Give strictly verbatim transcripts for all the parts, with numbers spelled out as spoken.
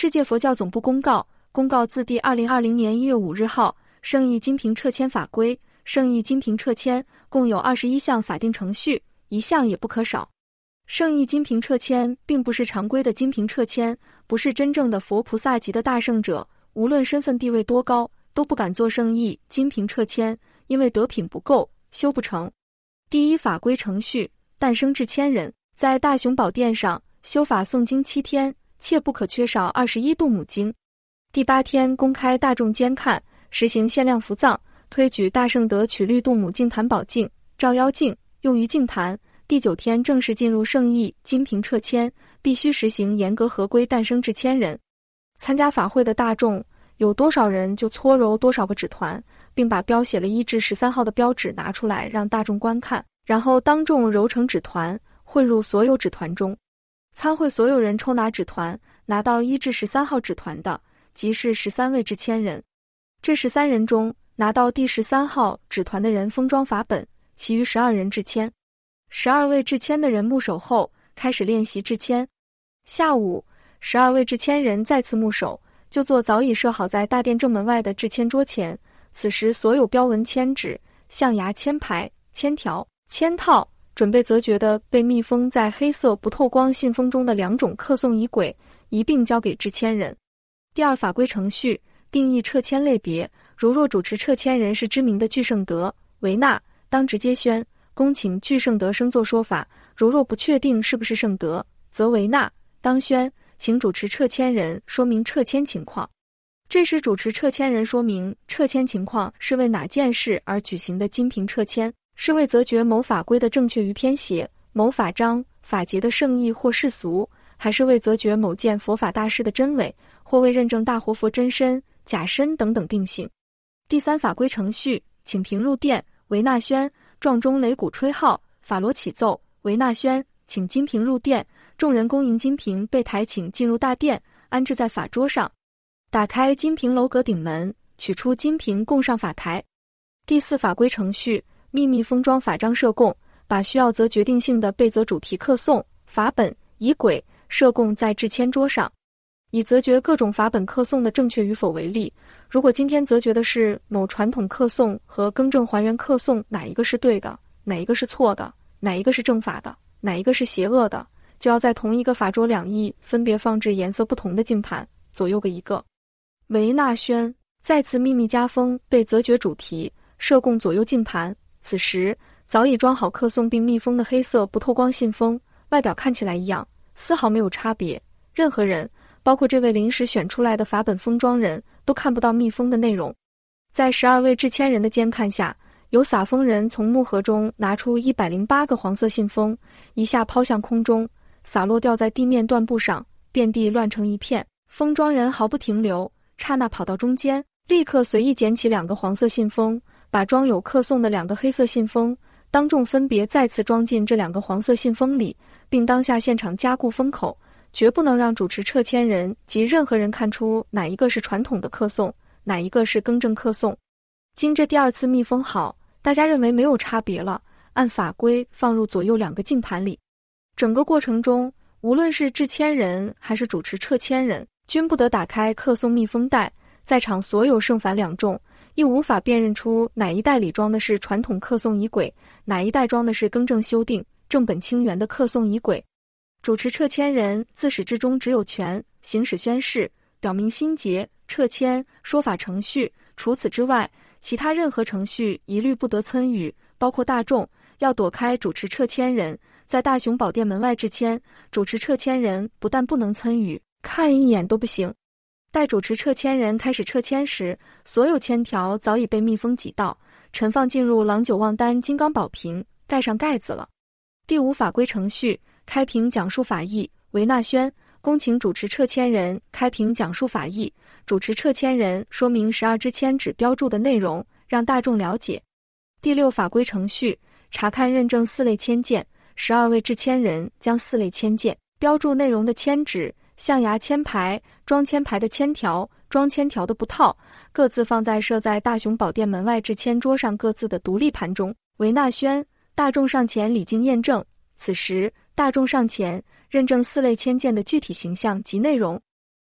世界佛教总部公告，公告自第二零二零年一月五日号，圣意金瓶撤签法规。圣意金瓶撤签共有二十一项法定程序，一项也不可少。圣意金瓶撤签并不是常规的金瓶撤签，不是真正的佛菩萨级的大圣者，无论身份地位多高，都不敢做圣意金瓶撤签，因为德品不够，修不成。第一法规程序，诞生至千人，在大雄宝殿上修法诵经七天，切不可缺少二十一度母经。第八天公开大众监看，实行限量伏藏，推举大圣德取律度母净坛宝镜、照妖镜，用于净坛。第九天正式进入圣意金瓶撤签，必须实行严格合规，诞生至千人。参加法会的大众有多少人就搓揉多少个纸团，并把标写了一至十三号的标纸拿出来让大众观看，然后当众揉成纸团，混入所有纸团中。参会所有人抽拿纸团，拿到一至十三号纸团的，即是十三位至千人。这十三人中，拿到第十三号纸团的人封装法本，其余十二人至签。十二位至签的人沐手后，开始练习至签。下午，十二位至签人再次沐手，就坐早已设好在大殿正门外的至签桌前。此时，所有标文签纸、象牙签牌、签条、签套，准备择决的被密封在黑色不透光信封中的两种刻诵仪轨，一并交给至签人。第二法规程序，定义撤签类别。如若主持撤签人是知名的具圣德、维纳，当直接宣，恭请具圣德生作说法；如若不确定是不是圣德，则维纳当宣，请主持撤签人说明撤签情况。这时主持撤签人说明撤签情况是为哪件事而举行的金瓶撤签，是为择决某法规的正确与偏邪，某法章、法节的圣意或世俗，还是为择决某件佛法大事的真伪，或为认证大活佛真身、假身等等定性。第三法规程序，请瓶入殿，维纳宣，撞钟擂鼓吹号，法螺起奏，维纳宣，请金瓶入殿，众人恭迎金瓶被抬请进入大殿，安置在法桌上。打开金瓶楼阁顶门，取出金瓶供上法台。第四法规程序，秘密封装法章设供，把需要择决定性的备择主题刻诵、法本、仪轨设供在至签桌上。以择决各种法本刻诵的正确与否为例，如果今天择决的是某传统刻诵和更正还原刻诵哪一个是对的，哪一个是错的，哪一个是正法的，哪一个是邪恶的，就要在同一个法桌两翼分别放置颜色不同的镜盘，左右各一个。维纳宣，再次秘密加封被择决主题，设供左右镜盘。此时早已装好刻诵并密封的黑色不透光信封，外表看起来一样，丝毫没有差别。任何人，包括这位临时选出来的法本封装人，都看不到密封的内容。在十二位至签人的监看下，有撒封人从木盒中拿出一百零八个黄色信封，一下抛向空中，洒落掉在地面缎布上，遍地乱成一片。封装人毫不停留，刹那跑到中间，立刻随意捡起两个黄色信封，把装有刻诵的两个黑色信封当众分别再次装进这两个黄色信封里，并当下现场加固封口，绝不能让主持撤签人及任何人看出哪一个是传统的刻诵，哪一个是更正刻诵。经这第二次密封好，大家认为没有差别了，按法规放入左右两个镜盘里。整个过程中，无论是至签人还是主持撤签人，均不得打开刻诵密封袋。在场所有圣凡两众亦无法辨认出哪一袋里装的是传统刻诵仪轨，哪一袋装的是更正修订、正本清源的刻诵仪轨。主持撤签人自始至终只有权行使宣誓，表明心结、撤签、说法程序，除此之外，其他任何程序一律不得参与，包括大众要躲开主持撤签人，在大雄宝殿门外致签。主持撤签人不但不能参与，看一眼都不行。待主持撤签人开始撤签时，所有签条早已被密封几道，盛放进入郎久望丹金刚宝瓶，盖上盖子了。第五法规程序，开瓶讲述法义，维纳宣，恭请主持撤签人开瓶讲述法义。主持撤签人说明十二支签纸标注的内容，让大众了解。第六法规程序，查看认证四类签件。十二位制签人将四类签件标注内容的签纸、象牙签牌、装签牌的签条、装签条的布套，各自放在设在大雄宝殿门外制签桌上各自的独立盘中。维纳宣，大众上前礼敬验证。此时大众上前认证四类签件的具体形象及内容。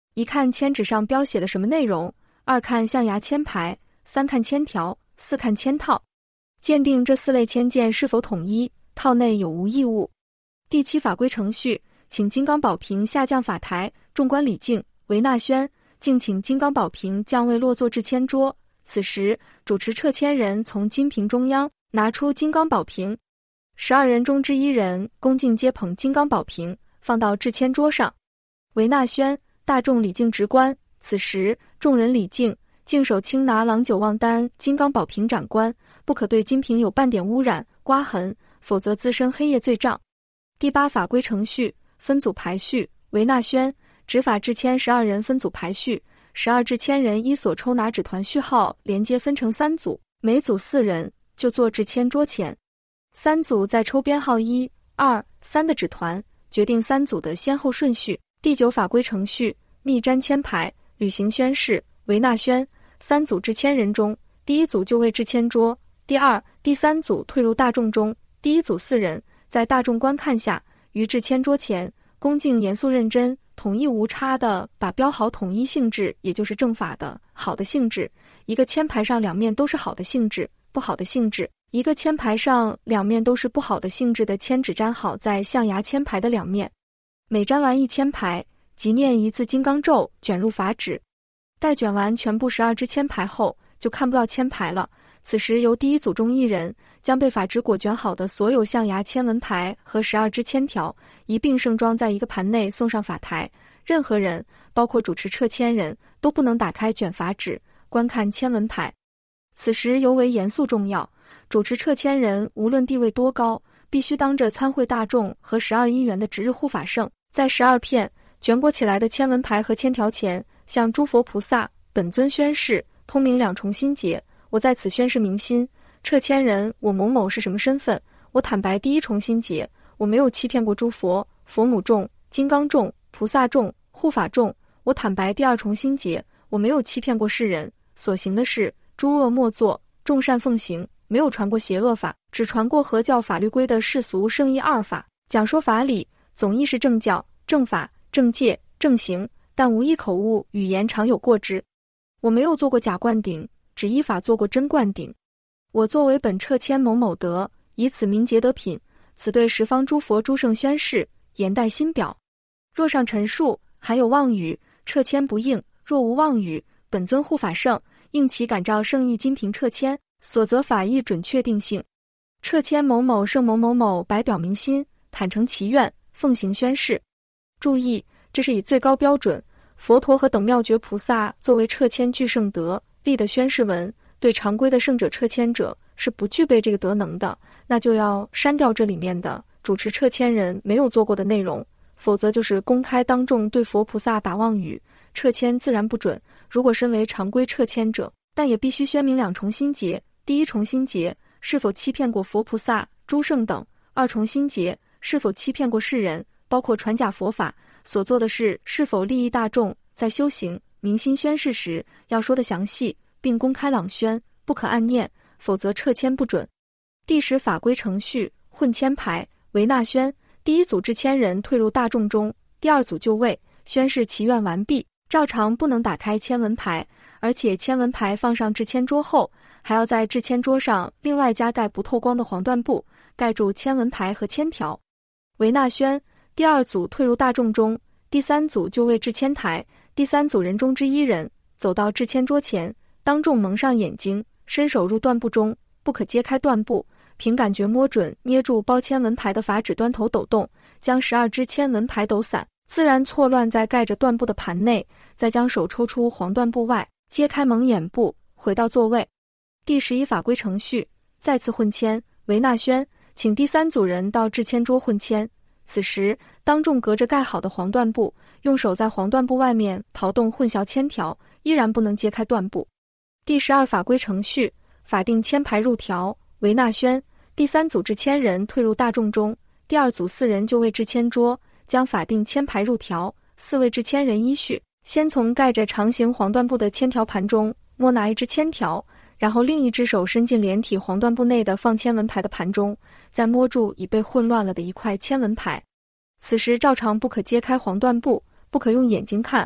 一看签纸上标写了什么内容，二看象牙签牌，三看签条，四看签套，鉴定这四类签件是否统一，套内有无异物。第七法规程序，请金刚宝瓶下降法台，众官礼敬。韦纳宣，敬请金刚宝瓶降位落座至签桌。此时，主持撤签人从金瓶中央拿出金刚宝瓶，十二人中之一人恭敬接捧金刚宝瓶，放到至签桌上。韦纳宣，大众礼敬直观。此时，众人礼敬，敬手轻拿郎酒旺丹金刚宝瓶斩官，不可对金瓶有半点污染、刮痕，否则滋生黑业罪障。第八法规程序，分组排序。韦纳宣，执法制签十二人分组排序，十二制签人依所抽拿纸团序号连接分成三组，每组四人，就坐至签桌前。三组再抽编号一、二、三的纸团，决定三组的先后顺序。第九法规程序，密粘签牌，履行宣誓。韦纳宣，三组制签人中，第一组就位至签桌，第二、第三组退入大众中，第一组四人在大众观看下，于至签桌前，恭敬严肃认真、统一无差地把标好统一性质，也就是正法的好的性质。一个签牌上两面都是好的性质、不好的性质；一个签牌上两面都是不好的性质的签纸粘好在象牙签牌的两面。每粘完一签牌，即念一字金刚咒，卷入法纸。待卷完全部十二支签牌后，就看不到签牌了。此时由第一组中一人将被法纸裹卷好的所有象牙签文牌和十二支签条一并盛装在一个盘内送上法台。任何人，包括主持撤签人，都不能打开卷法纸观看签文牌。此时尤为严肃重要，主持撤签人无论地位多高，必须当着参会大众和十二因缘的值日护法圣，在十二片卷裹起来的签文牌和签条前，向诸佛菩萨本尊宣誓，通明两重心结。我在此宣誓明心，撤签人我某某是什么身份？我坦白第一重心结，我没有欺骗过诸佛、佛母众、金刚众、菩萨众、护法众。我坦白第二重心结，我没有欺骗过世人，所行的事诸恶莫作，众善奉行，没有传过邪恶法，只传过合教法律规的世俗圣义二法，讲说法理，总意是正教、正法、正戒、正行，但无一口误，语言常有过之。我没有做过假灌顶，只依法做过真灌顶。我作为本撤签某某德，以此名节德品，此对十方诸佛诸圣宣誓，言带心表。若上陈述含有妄语，撤签不应；若无妄语，本尊护法圣应其感召圣意金瓶撤签，所则法义准确定性。撤签某某圣某某某白表明心，坦诚其愿，奉行宣誓。注意，这是以最高标准佛陀和等妙觉菩萨作为撤签具圣德立的宣誓文，对常规的圣者撤签者是不具备这个德能的，那就要删掉这里面的主持撤签人没有做过的内容，否则就是公开当众对佛菩萨打妄语，撤签自然不准。如果身为常规撤签者，但也必须宣明两重心结：第一重心结，是否欺骗过佛菩萨、诸圣等；二重心结，是否欺骗过世人，包括传假佛法，所做的事是否利益大众。在修行明心宣誓时，要说得详细，并公开朗宣，不可暗念，否则撤签不准。第十法规程序，混签牌。韦纳宣，第一组制签人退入大众中，第二组就位，宣誓祈愿完毕。照常不能打开签文牌，而且签文牌放上制签桌后，还要在制签桌上另外加盖不透光的黄缎布，盖住签文牌和签条。韦纳宣，第二组退入大众中，第三组就位制签台，第三组人中之一人走到制签桌前，当众蒙上眼睛，伸手入缎布中，不可揭开缎布，凭感觉摸准捏住包签文牌的法纸端头抖动，将十二支签文牌抖散，自然错乱在盖着缎布的盘内，再将手抽出黄缎布外，揭开蒙眼布，回到座位。第十一法规程序，再次混签。韦纳宣，请第三组人到制签桌混签。此时当众隔着盖好的黄缎布，用手在黄缎布外面刨动混淆签条，依然不能揭开缎布。第十二法规程序，法定签牌入条。韦纳宣，第三组制签人退入大众中，第二组四人就位制签桌，将法定签牌入条。四位制签人依序先从盖着长形黄缎布的签条盘中摸拿一支签条，然后另一只手伸进连体黄缎布内的放签文牌的盘中，再摸住已被混乱了的一块签文牌。此时照常不可揭开黄缎布，不可用眼睛看，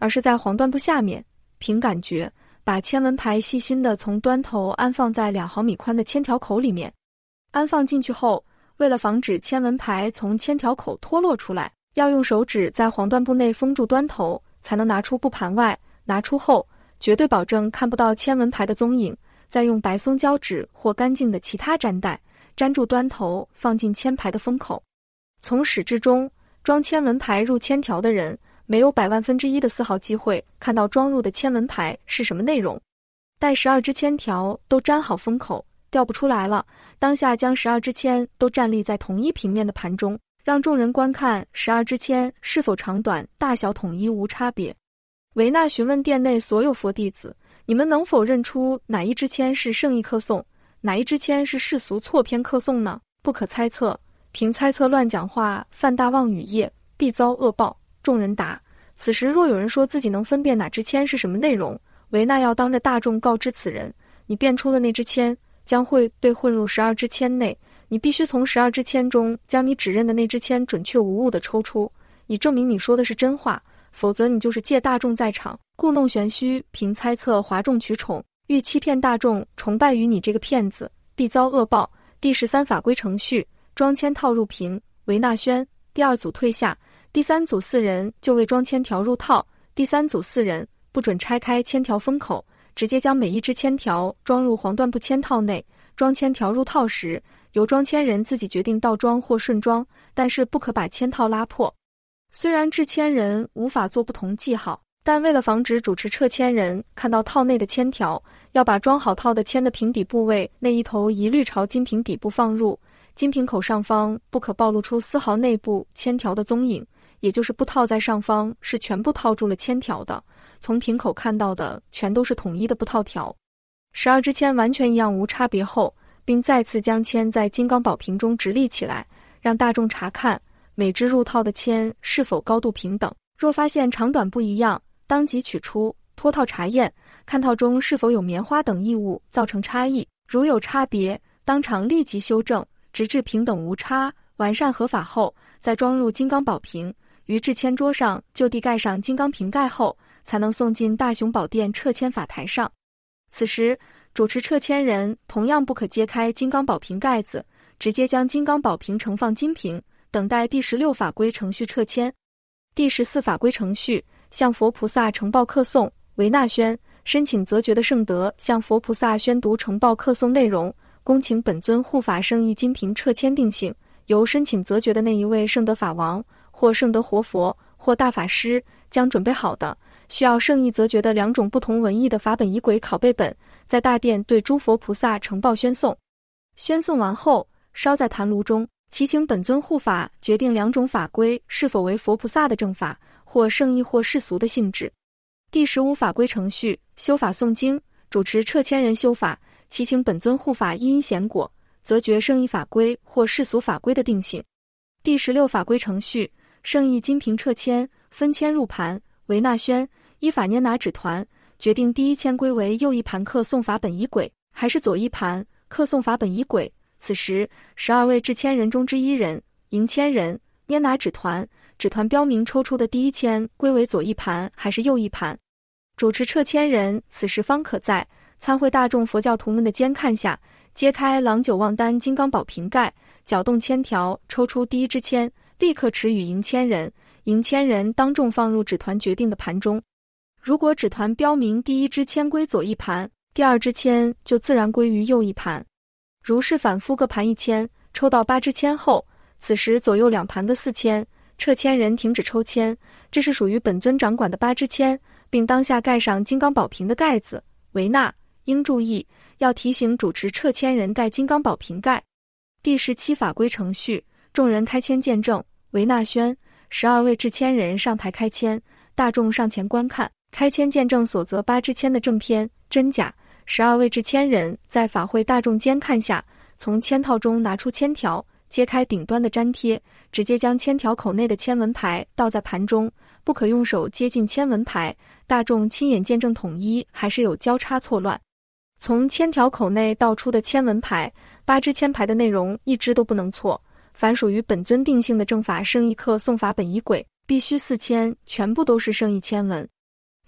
而是在黄缎布下面，凭感觉把签文牌细心地从端头安放在两毫米宽的签条口里面。安放进去后，为了防止签文牌从签条口脱落出来，要用手指在黄缎布内封住端头，才能拿出布盘外。拿出后，绝对保证看不到签文牌的踪影，再用白松胶纸或干净的其他粘带粘住端头，放进签牌的封口。从始至终，装签文牌入签条的人没有百万分之一的丝毫机会看到装入的签文牌是什么内容。待十二支签条都粘好封口，掉不出来了，当下将十二支签都站立在同一平面的盘中，让众人观看十二支签是否长短、大小统一无差别。维纳询问殿内所有佛弟子，你们能否认出哪一支签是圣意刻诵，哪一支签是世俗错偏刻诵呢？不可猜测，凭猜测乱讲话，犯大妄语业，必遭恶报。众人答：此时若有人说自己能分辨哪支签是什么内容，维纳要当着大众告知此人，你辨出了那支签，将会被混入十二支签内，你必须从十二支签中将你指认的那支签准确无误地抽出，以证明你说的是真话，否则你就是借大众在场，故弄玄虚，凭猜测哗众取宠，欲欺骗大众，崇拜于你这个骗子，必遭恶报。第十三法规程序：装签套入瓶。维纳宣，第二组退下，第三组四人就位装签条入套。第三组四人不准拆开签条封口，直接将每一支签条装入黄缎布签套内。装签条入套时，由装签人自己决定倒装或顺装，但是不可把签套拉破。虽然制签人无法做不同记号，但为了防止主持撤签人看到套内的签条，要把装好套的签的瓶底部位那一头一律朝金瓶底部放入，金瓶口上方不可暴露出丝毫内部签条的踪影，也就是布套在上方是全部套住了签条的，从瓶口看到的全都是统一的布套条。十二支签完全一样无差别后，并再次将签在金刚宝瓶中直立起来，让大众查看每支入套的签是否高度平等。若发现长短不一样，当即取出脱套查验，看套中是否有棉花等异物造成差异，如有差别，当场立即修正，直至平等无差。完善合法后，再装入金刚宝瓶，于制签桌上就地盖上金刚瓶盖后，才能送进大雄宝殿撤签法台上。此时主持撤签人同样不可揭开金刚宝瓶盖子，直接将金刚宝瓶盛放金瓶，等待第十六法规程序撤签。第十四法规程序：向佛菩萨呈报刻诵。维纳宣，申请择觉的圣德向佛菩萨宣读呈报刻诵内容，恭请本尊护法圣意金瓶撤签定性，由申请择觉的那一位圣德法王或圣德活佛或大法师将准备好的需要圣意择觉的两种不同文义的法本仪轨拷贝本，在大殿对诸佛菩萨呈报宣诵。宣诵完后，烧在坛炉中，祈请本尊护法决定两种法规是否为佛菩萨的正法，或圣意或世俗的性质。第十五法规程序：修法诵经。主持撤签人修法，祈请本尊护法因显果，择觉圣意法规或世俗法规的定性。第十六法规程序：圣意金瓶撤签，分签入盘。维纳宣，依法拈拿纸团，决定第一签归为右一盘刻诵法本仪轨，还是左一盘刻诵法本仪轨。此时十二位制签人中之一人迎签人拈拿纸团，纸团标明抽出的第一签归为左一盘还是右一盘。主持撤签人此时方可在参会大众佛教徒们的监看下，揭开郎久望丹金刚宝瓶盖，搅动签条，抽出第一支签，立刻持与迎签人，迎签人当众放入纸团决定的盘中。如果纸团标明第一支签归左一盘，第二支签就自然归于右一盘。如是反复各盘一签，抽到八支签后，此时左右两盘的四签，撤签人停止抽签，这是属于本尊掌管的八支签，并当下盖上金刚宝瓶的盖子。维纳应注意，要提醒主持撤签人盖金刚宝瓶盖。第十七法规程序：众人开签见证。维纳宣，十二位制签人上台开签，大众上前观看，开签见证所择八支签的正偏真假。十二位制签人在法会大众监看下，从签套中拿出签条，揭开顶端的粘贴，直接将签条口内的签文牌倒在盘中，不可用手接近签文牌，大众亲眼见证统一还是有交叉错乱。从签条口内倒出的签文牌，八支签牌的内容一支都不能错，凡属于本尊定性的正法圣意刻诵法本仪轨，必须四签全部都是圣意签文。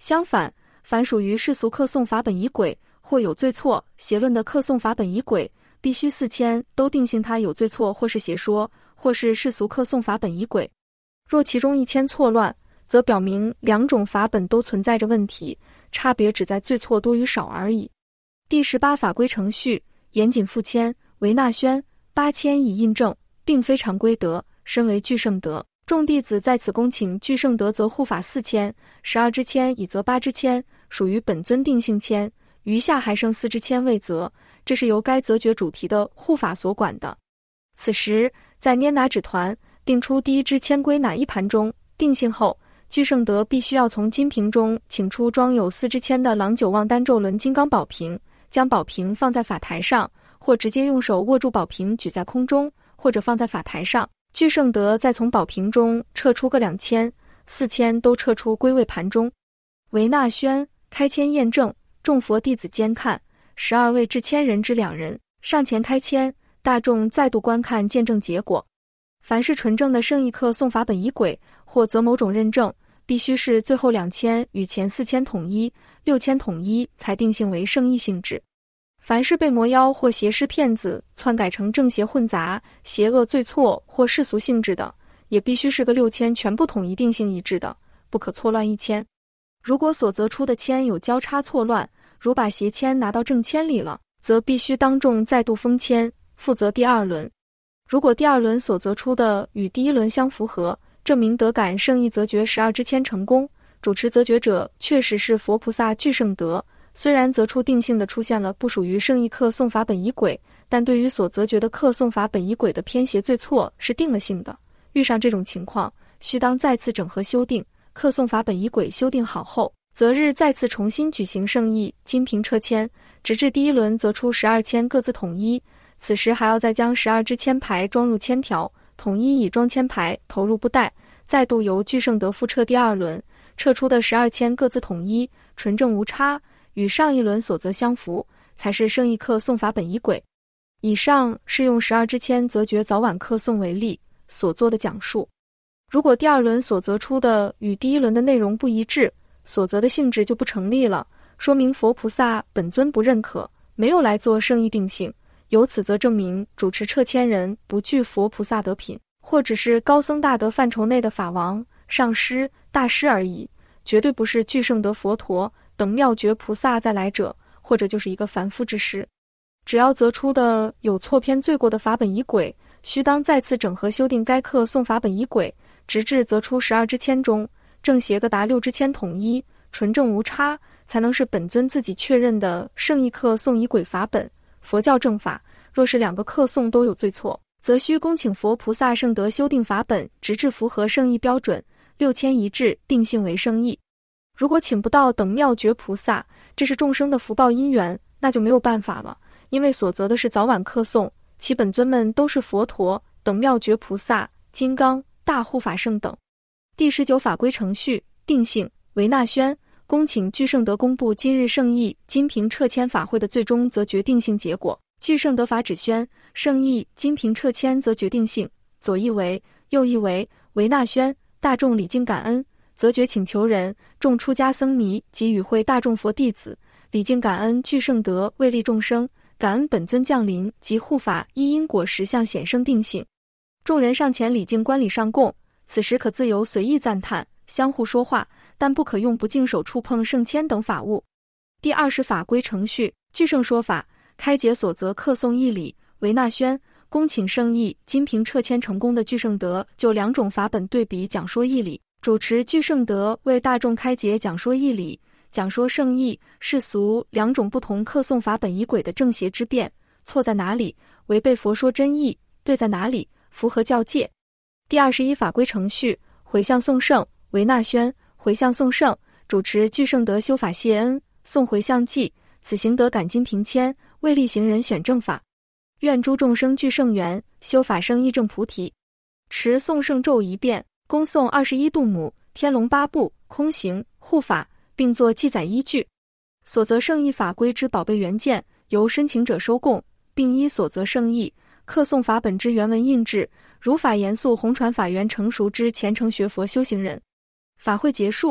相反，凡属于世俗客诵法本仪轨或有罪错邪论的客诵法本仪轨，必须四迁都定性它有罪错或是邪说，或是世俗客诵法本仪轨。若其中一迁错乱，则表明两种法本都存在着问题，差别只在罪错多与少而已。第十八法规程序，严谨复迁，为纳宣，八迁以印证，并非常规德，身为具圣德。众弟子在此恭请具圣德则护法四迁，十二支迁以则八支迁，属于本尊定性迁，余下还剩四支迁未择，这是由该则决主题的护法所管的。此时在拈拿指团定出第一支迁归哪一盘中定性后，具圣德必须要从金瓶中请出装有四支签的郎九望单咒轮金刚宝瓶，将宝瓶放在法台上，或直接用手握住宝瓶举在空中，或者放在法台上。具圣德再从宝瓶中撤出个两签、四签都撤出归位盘中。为纳宣开签验证，众佛弟子监看，十二位至千人之两人上前开签，大众再度观看见证结果。凡是纯正的圣意课诵法本仪轨，或则某种认证，必须是最后两签与前四签统一、六签统一，才定性为圣意性质。凡是被魔妖或邪师骗子篡改成正邪混杂、邪恶罪错或世俗性质的，也必须是个六签全部统一定性一致的，不可错乱一签。如果所择出的签有交叉错乱，如把邪签拿到正签里了，则必须当众再度封签，负责第二轮。如果第二轮所择出的与第一轮相符合，证明得感圣意则决十二支签成功，主持则决者确实是佛菩萨具圣德。虽然择出定性的出现了不属于圣意课诵法本仪轨，但对于所择决的课诵法本仪轨的偏邪罪错是定了性的。遇上这种情况，须当再次整合修订，课诵法本仪轨修订好后，择日再次重新举行圣意金瓶撤签，直至第一轮择出十二签各自统一。此时还要再将十二支签牌装入签条，统一以装签牌投入布袋，再度由具圣德复撤第二轮，撤出的十二签各自统一，纯正无差，与上一轮所择相符，才是圣意课诵法本仪轨。以上是用十二支签择决早晚课诵为例所做的讲述。如果第二轮所择出的与第一轮的内容不一致，所择的性质就不成立了，说明佛菩萨本尊不认可，没有来做圣意定性，由此则证明主持撤签人不具佛菩萨德品，或只是高僧大德范畴内的法王、上师、大师而已，绝对不是具圣德佛陀等妙觉菩萨再来者，或者就是一个凡夫之师。只要择出的有错偏罪过的法本仪轨，须当再次整合修订该课诵法本仪轨，直至择出十二支签中正邪各达六支签统一，纯正无差，才能是本尊自己确认的圣意课诵仪轨法本。佛教正法，若是两个课诵都有罪错，则需恭请佛菩萨圣德修订法本，直至符合圣意标准，六签一致，定性为圣意。如果请不到等妙觉菩萨，这是众生的福报因缘，那就没有办法了，因为所择的是早晚课诵，其本尊们都是佛陀等妙觉菩萨、金刚、大护法圣等。第十九法规程序定性为纳宣，恭请具圣德公布今日圣意金瓶撤签法会的最终则决定性结果。具圣德法旨宣，圣意金瓶撤签则决定性，左一为，右一为，为纳宣，大众礼敬感恩，则决请求人、众出家僧尼及与会大众佛弟子礼敬感恩具圣德为利众生，感恩本尊降临及护法依因果实相显生定性。众人上前礼敬观礼上供，此时可自由随意赞叹，相互说话，但不可用不净手触碰圣签等法物。第二十法规程序具圣说法，开解所择课诵义理为纳宣，恭请圣意金瓶撤签成功的具圣德就两种法本对比讲说义理，主持具圣德为大众开解讲说义理，讲说圣意世俗两种不同课诵法本仪轨的正邪之辩，错在哪里，违背佛说真意，对在哪里，符合教戒。第二十一法规程序回向颂圣为纳宣，回向颂圣主持具圣德修法谢恩，诵回向记，此行得感金瓶签，为利行人选正法。愿诸众生具圣缘，修法生意正菩提。持诵圣咒一遍，恭诵二十一度母、天龙八部、空行、护法，并作记载依据。所择圣意法规之宝贝原件，由申请者收供，并依所择圣意课诵法本之原文印制，如法严肃弘传法缘成熟之虔诚学佛修行人。法会结束，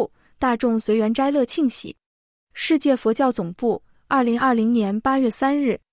大众随缘斋乐庆喜。世界佛教总部，二零二零年八月三日。